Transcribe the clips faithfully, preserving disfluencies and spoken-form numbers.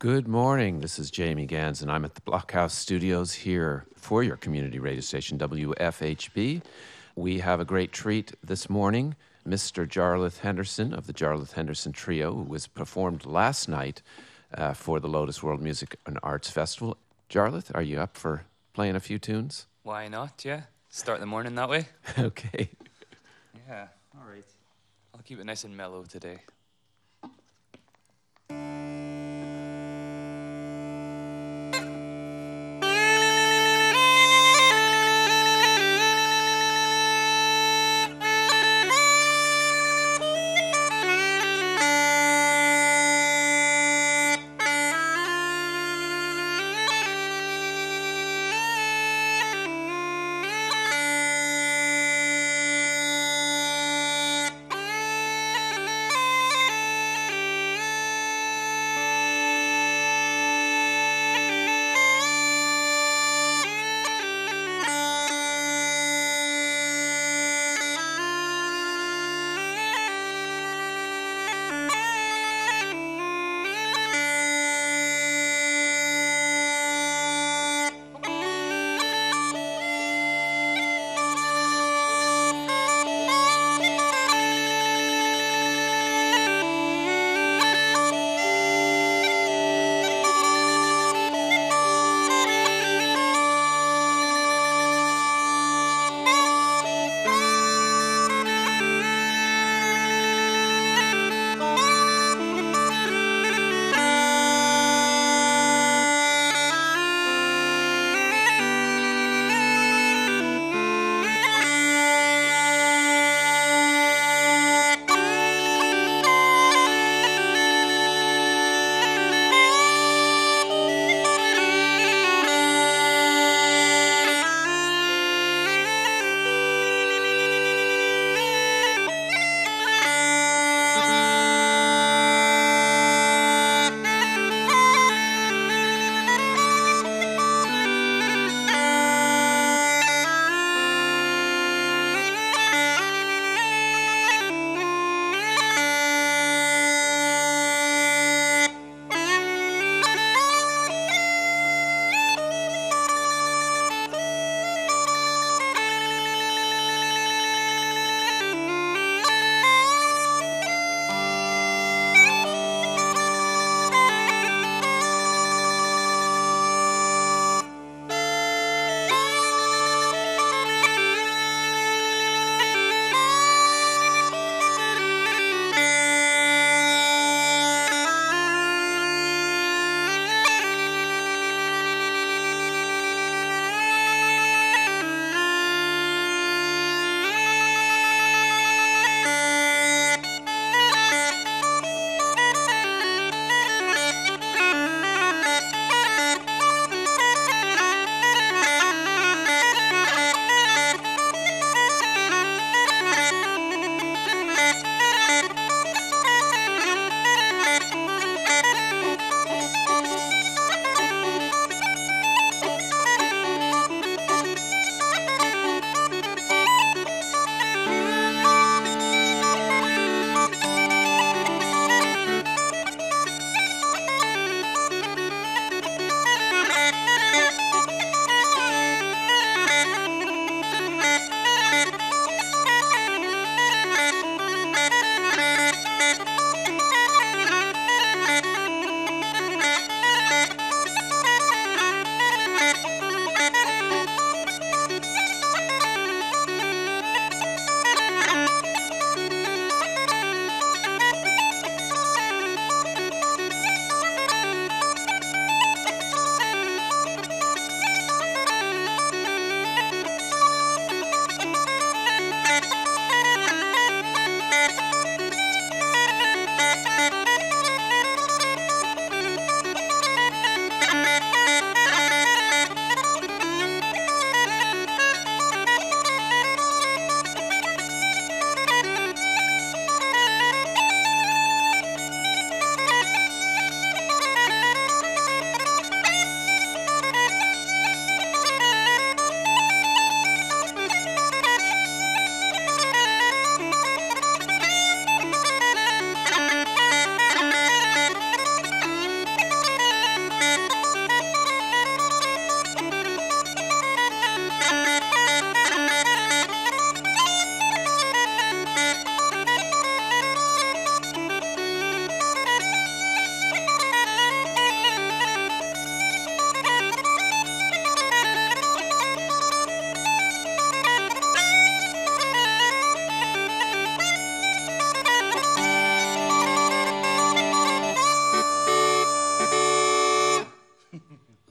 Good morning. This is Jamie Gans, and I'm at the Blockhouse Studios here for your community radio station, W F H B. We have a great treat this morning. Mister Jarlath Henderson of the Jarlath Henderson Trio, who was performed last night uh, for the Lotus World Music and Arts Festival. Jarlath, are you up for playing a few tunes? Why not, yeah? Start the morning that way. Okay. Yeah, all right. I'll keep it nice and mellow today.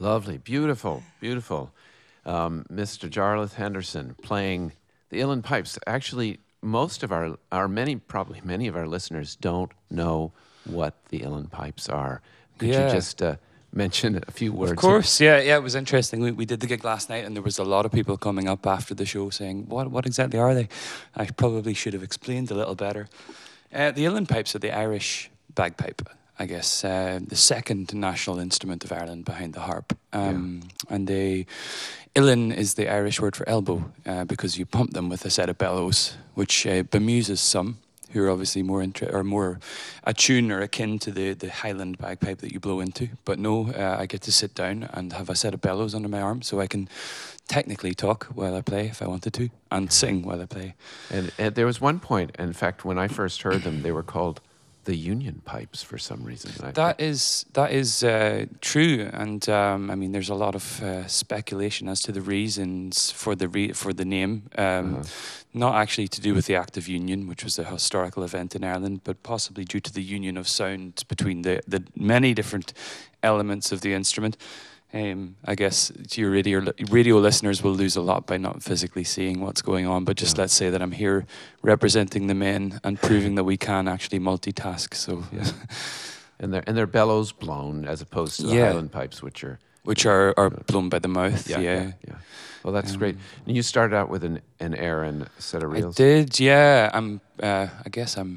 Lovely, beautiful, beautiful. Um, Mister Jarlath Henderson playing the uilleann pipes. Actually, most of our, our many, probably many of our listeners don't know what the uilleann pipes are. Could Yeah. you just uh, mention a few words? Of course, yeah, yeah. It was interesting. We we did the gig last night, and there was a lot of people coming up after the show saying, "What what exactly are they?" I probably should have explained a little better. Uh, the uilleann pipes are the Irish bagpipe, I guess, uh, the second national instrument of Ireland behind the harp. Um, yeah. And they, uilleann is the Irish word for elbow uh, because you pump them with a set of bellows, which uh, bemuses some who are obviously more inter- or more attuned or akin to the, the Highland bagpipe that you blow into. But no, uh, I get to sit down and have a set of bellows under my arm, so I can technically talk while I play if I wanted to, and sing while I play. And, and there was one point, in fact, when I first heard them, they were called the Union pipes for some reason. I that is that is uh, true, and um, I mean, there's a lot of uh, speculation as to the reasons for the re- for the name. Um, uh-huh. Not actually to do with the Act of Union, which was a historical event in Ireland, but possibly due to the union of sound between the the many different elements of the instrument. Um, I guess your radio radio listeners will lose a lot by not physically seeing what's going on, but just yeah. let's say that I'm here representing the men and proving that we can actually multitask. So, yeah. and they're and they're bellows blown as opposed to the yeah. Highland pipes, which are which are, are blown by the mouth. Yeah, yeah. yeah, yeah. Well, that's um, great. And you started out with an an air and a set of reels. I did, yeah. I'm. Uh, I guess I'm.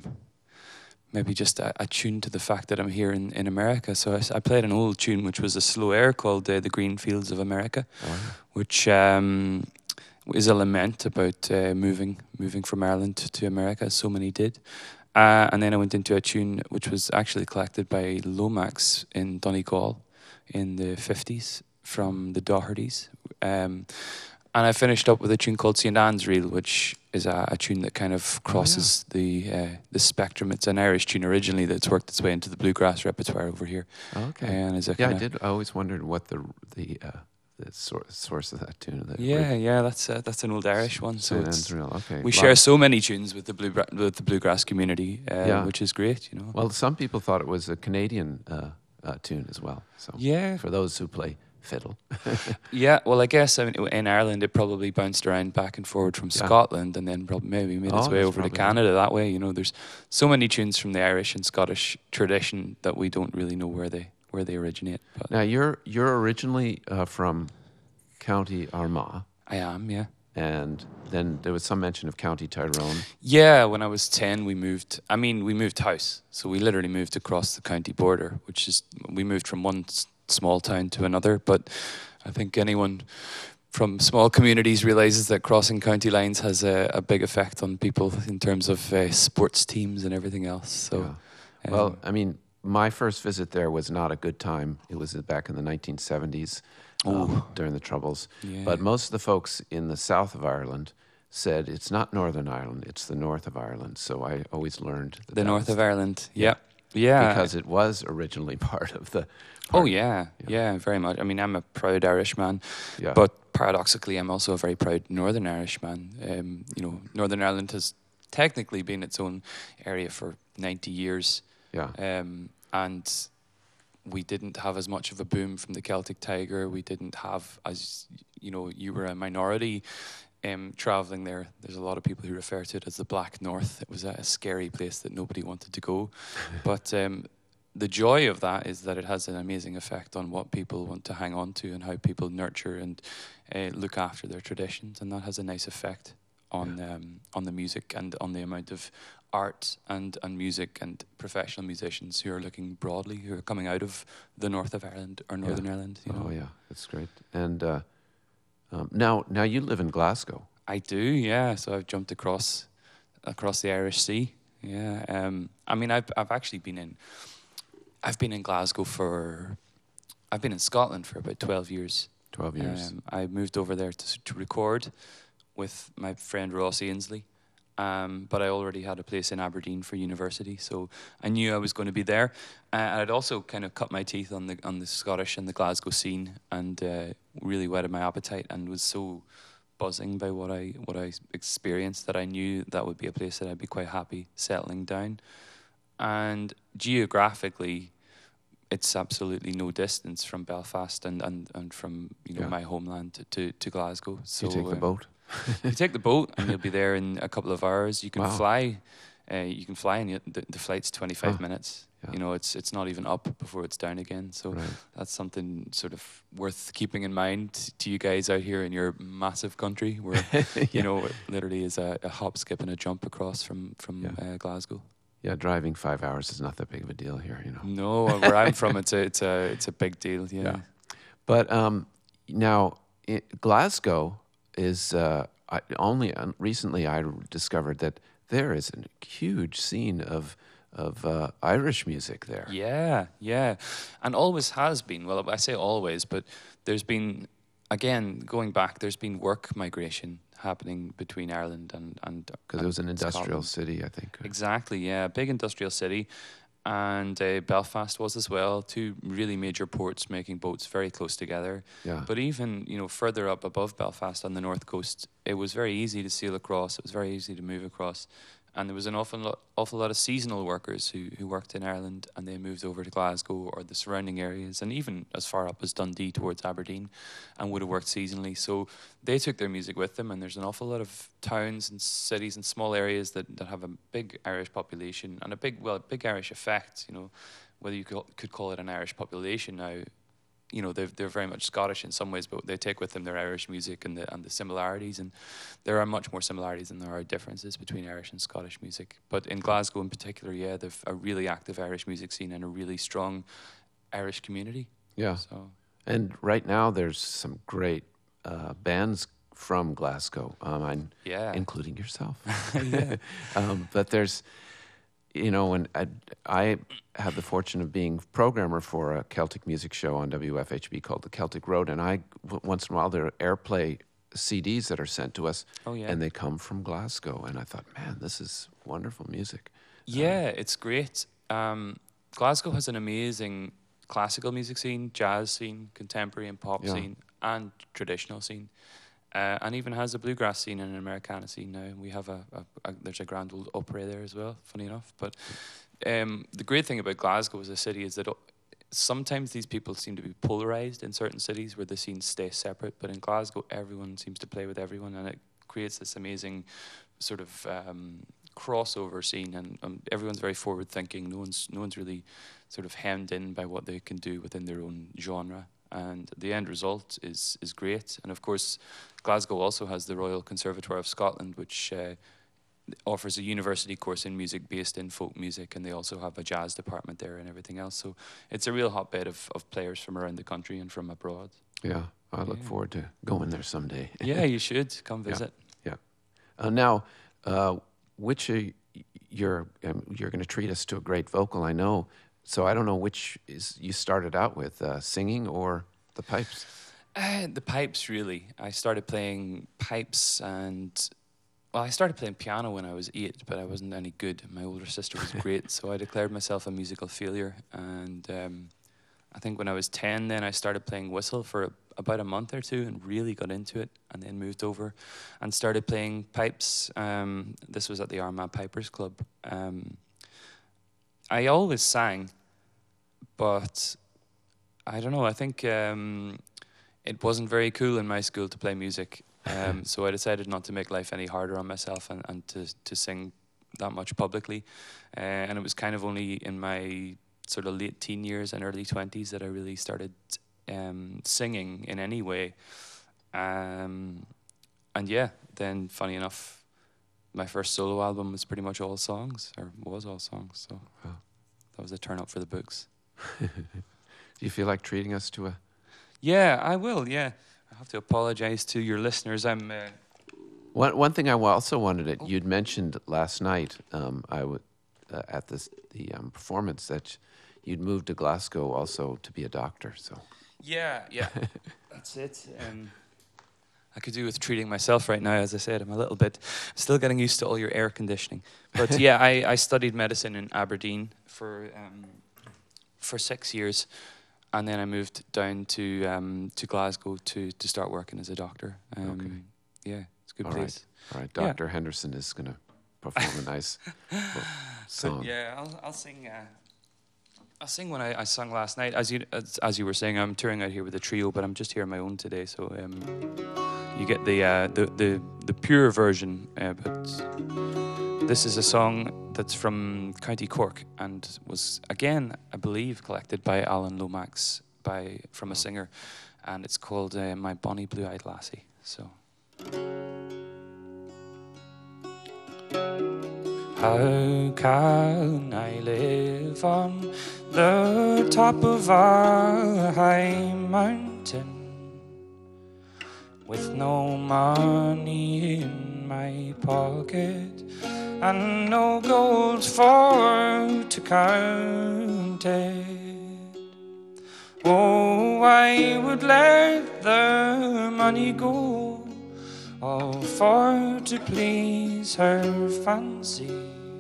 Maybe just uh, attuned to the fact that I'm here in, in America. So I, I played an old tune, which was a slow air called uh, The Green Fields of America, oh, yeah. which um, is a lament about uh, moving moving from Ireland to, to America, as so many did. Uh, and then I went into a tune which was actually collected by Lomax in Donegal in the fifties from the Dohertys. Um, and I finished up with a tune called Saint Anne's Reel, which is a, a tune that kind of crosses oh, yeah. the uh, the spectrum. It's an Irish tune originally that's worked its way into the bluegrass repertoire over here. Okay. And is a yeah, I did. I always wondered what the the uh, the source, source of that tune. That yeah, really yeah, that's uh, that's an old Irish one. So Saint Anne's Reel. Okay. We share so many tunes with the blue with the bluegrass community, uh, yeah. which is great. You know. Well, some people thought it was a Canadian uh, uh, tune as well. So yeah, for those who play fiddle. yeah, well, I guess I mean, in Ireland it probably bounced around back and forward from yeah. Scotland, and then probably maybe made its oh, way over to Canada right. that way. You know, there's so many tunes from the Irish and Scottish tradition that we don't really know where they where they originate. But now you're you're originally uh, from County Armagh. I am, yeah. And then there was some mention of County Tyrone. Yeah, when I was ten, we moved. I mean, we moved house, so we literally moved across the county border, which is we moved from one small town to another. But I think anyone from small communities realizes that crossing county lines has a, a big effect on people in terms of uh, sports teams and everything else. So, yeah. well, um, I mean, my first visit there was not a good time. It was back in the nineteen seventies. Um, during the Troubles. Yeah. But most of the folks in the south of Ireland said it's not Northern Ireland, it's the north of Ireland. So I always learned that the that north was of Ireland. Yeah. Yeah. Because it was originally part of the... Part oh, yeah. yeah. Yeah, very much. I mean, I'm a proud Irishman, yeah. but paradoxically, I'm also a very proud Northern Irishman. Um, you know, Northern Ireland has technically been its own area for ninety years. Yeah. Um, and... we didn't have as much of a boom from the Celtic Tiger. We didn't have, as you know, you were a minority um, traveling there. There's a lot of people who refer to it as the Black North. It was a scary place that nobody wanted to go. But um, the joy of that is that it has an amazing effect on what people want to hang on to and how people nurture and uh, look after their traditions. And that has a nice effect on um, on the music and on the amount of art and, and music and professional musicians who are looking broadly, who are coming out of the north of Ireland or Northern yeah. Ireland. You know? Oh, yeah, that's great. And uh, um, now now you live in Glasgow. I do, yeah. So I've jumped across across the Irish Sea. Yeah. Um, I mean, I've I've actually been in I've been in Glasgow for I've been in Scotland for about twelve years. Twelve years. Um, I moved over there to to record with my friend Ross Ainsley. Um, but I already had a place in Aberdeen for university, so I knew I was going to be there. Uh, and I'd also kind of cut my teeth on the on the Scottish and the Glasgow scene, and uh, really whetted my appetite, and was so buzzing by what I what I experienced that I knew that would be a place that I'd be quite happy settling down. And geographically, it's absolutely no distance from Belfast and, and, and from you know Yeah. my homeland to, to, to Glasgow. So you take the um, boat. you take the boat and you'll be there in a couple of hours. You can Wow. fly. Uh, you can fly, and you, the, the flight's twenty-five Huh. minutes. Yeah. You know, it's it's not even up before it's down again. So Right. that's something sort of worth keeping in mind to you guys out here in your massive country, where Yeah. you know it literally is a, a hop, skip, and a jump across from from Yeah. uh, Glasgow. Yeah, driving five hours is not that big of a deal here, you know. No, where I'm from, it's a it's a it's a big deal. Yeah. Yeah. But um, now it, Glasgow is uh, I, only uh, recently I discovered that there is a huge scene of of uh, Irish music there. Yeah, yeah, and always has been. Well, I say always, but there's been, again, going back, there's been work migration happening between Ireland and and Because it was an and industrial Scotland. city, I think. Exactly, yeah, big industrial city, and uh, Belfast was as well. Two really major ports making boats very close together. Yeah. But even you know further up above Belfast on the north coast, it was very easy to sail across. It was very easy to move across. And there was an awful lot, awful lot of seasonal workers who, who worked in Ireland, and they moved over to Glasgow or the surrounding areas, and even as far up as Dundee towards Aberdeen, and would have worked seasonally. So they took their music with them, and there's an awful lot of towns and cities and small areas that, that have a big Irish population and a big, well, a big Irish effect. You know, whether you could, could call it an Irish population now. You know, they're they're very much Scottish in some ways, but they take with them their Irish music and the and the similarities, and there are much more similarities than there are differences between Irish and Scottish music. But in Glasgow in particular, yeah, they've a really active Irish music scene and a really strong Irish community. Yeah. So And right now there's some great uh, bands from Glasgow, um, I'm, yeah, including yourself. yeah, um, but there's, you know, when I, I have the fortune of being programmer for a Celtic music show on W F H B called The Celtic Road, and I, w- once in a while, there are airplay C Ds that are sent to us, oh yeah, and they come from Glasgow, and I thought, man, this is wonderful music. yeah, it's great. Um, Glasgow has an amazing classical music scene, jazz scene, contemporary and pop Yeah. scene, and traditional scene. Uh, and even has a bluegrass scene and an Americana scene now. We have a, a, a there's a grand old opera there as well, funny enough. But um, the great thing about Glasgow as a city is that sometimes these people seem to be polarized in certain cities where the scenes stay separate. But in Glasgow, everyone seems to play with everyone, and it creates this amazing sort of um, crossover scene. And um, everyone's very forward thinking. No one's no one's really sort of hemmed in by what they can do within their own genre. And the end result is is great. And of course, Glasgow also has the Royal Conservatoire of Scotland, which uh, offers a university course in music based in folk music, and they also have a jazz department there and everything else. So it's a real hotbed of, of players from around the country and from abroad. Yeah, I look Yeah. forward to going there someday. Yeah, you should come Yeah. visit. Yeah. Uh, now, uh, which are y- you're um, you're going to treat us to a great vocal, I know. So I don't know which is you started out with, uh, singing or the pipes. Uh, the pipes, really. I started playing pipes and, well, I started playing piano when I was eight, but I wasn't any good. My older sister was great, so I declared myself a musical failure. And um, I think when I was ten, then I started playing whistle for a, about a month or two and really got into it, and then moved over and started playing pipes. Um, this was at the Armagh Pipers Club. Um, I always sang, but I don't know, I think um, it wasn't very cool in my school to play music. Um, so I decided not to make life any harder on myself and, and to, to sing that much publicly. Uh, and it was kind of only in my sort of late teen years and early twenties that I really started um, singing in any way. Um, and yeah, then funny enough, my first solo album was pretty much all songs, or was all songs. So Wow. that was a turn up for the books. Do you feel like treating us to a... Yeah, I will, yeah. I have to apologize to your listeners. I'm... Uh, One, one thing I wa- also wanted it, you'd mentioned last night um, I w- uh, at this, the um, performance that you'd moved to Glasgow also to be a doctor, so... yeah, yeah. That's it. Um, I could do with treating myself right now. As I said, I'm a little bit still getting used to all your air conditioning. But yeah, I, I studied medicine in Aberdeen for um, for six years, and then I moved down to um, to Glasgow to to start working as a doctor. Um, Okay. Yeah, it's a good All place. right, all right. Yeah. Doctor Henderson is going to perform a nice well, song. But yeah, I'll I'll sing. Uh, I'll sing one I, I sung last night. As you as, as you were saying, I'm touring out here with a trio, but I'm just here on my own today. So um, you get the uh, the, the the pure version. Uh, but this is a song that's from County Cork and was again, I believe, collected by Alan Lomax by from a singer, and it's called uh, "My Bonnie Blue-Eyed Lassie." So. How can I live on the top of a high mountain with no money in my pocket and no gold for to count it? Oh, I would let the money go, all for to please her fancy,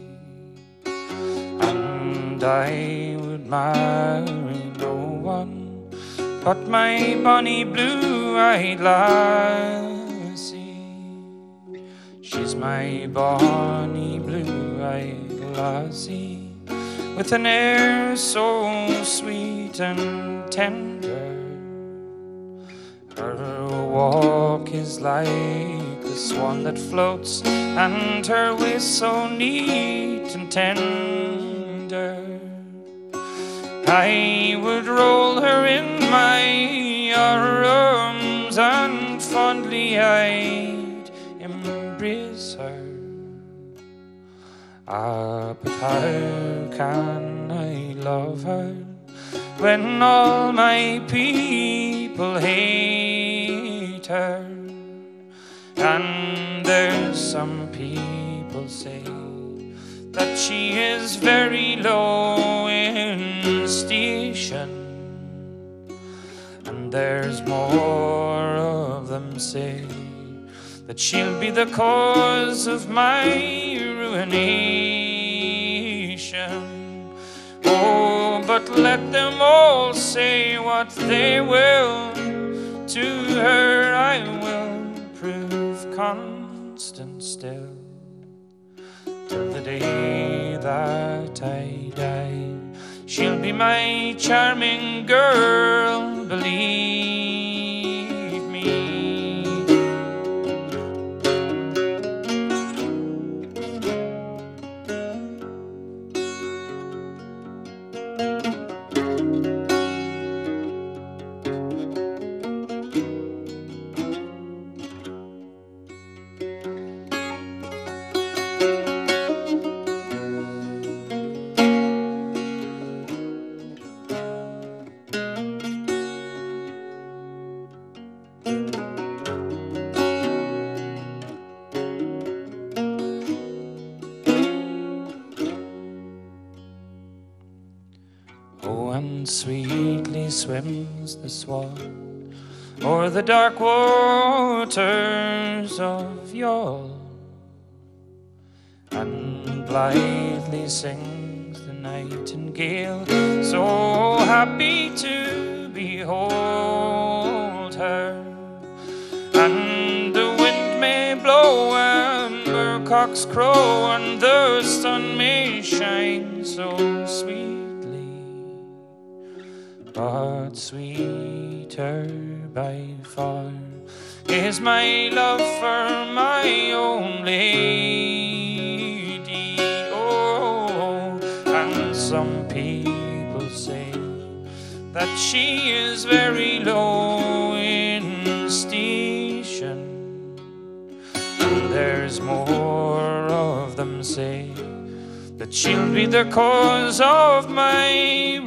and I would marry no one but my bonny blue-eyed lassie. She's my bonny blue-eyed lassie, with an air so sweet and tender. Her walk is like the swan that floats, and her waist so neat and tender. I would roll her in my arms, and fondly I'd embrace her. Ah, but how can I love her when all my people hate her? And there's some people say that she is very low in station, and there's more of them say that she'll be the cause of my ruination. Oh, but let them all say what they will, to her I will prove constant still, till the day that I die. She'll be my charming girl, believe me. Sweetly swims the swan o'er the dark waters of Youghal, and blithely sings the nightingale, so happy to behold her. And the wind may blow and the cocks crow, and the sun may shine so sweet, but sweeter by far is my love for my own lady. Oh, and some people say that she is very low in station, and there's more of them say that she'll be the cause of my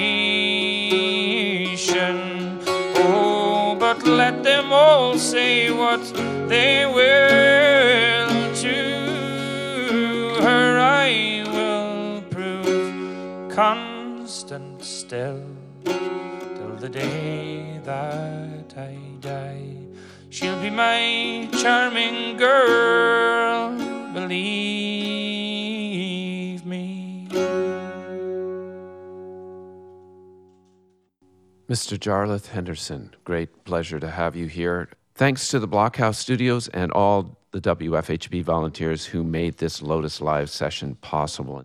ruination. Oh, but let them all say what they will, to her I will prove constant still, till the day that I die. She'll be my charming girl, believe me. Mister Jarlath Henderson, great pleasure to have you here. Thanks to the Blockhouse Studios and all the W F H B volunteers who made this Lotus Live session possible.